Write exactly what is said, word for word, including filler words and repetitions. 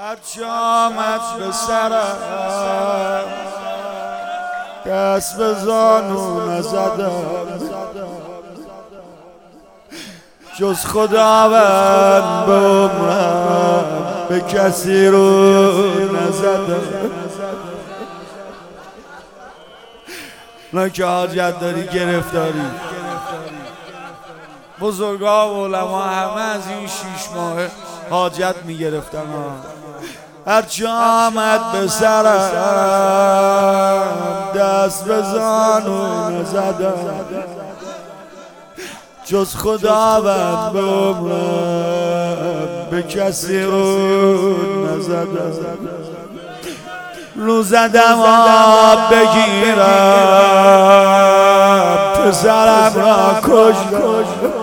هرچی آمد به سرم دست به زانو نزدم، جز خداوند به عمرم به کسی رو نزدم. نه که حاجت داری گرفتاری، بزرگا و علما همه از این شیش ماه حاجت میگرفتن. هرچی آمد به سرم دست به زانو نزدم، جز خداوند به عمرم به کسی رو نزدم. رو زدم آب بگیرم پسرم را کشتم،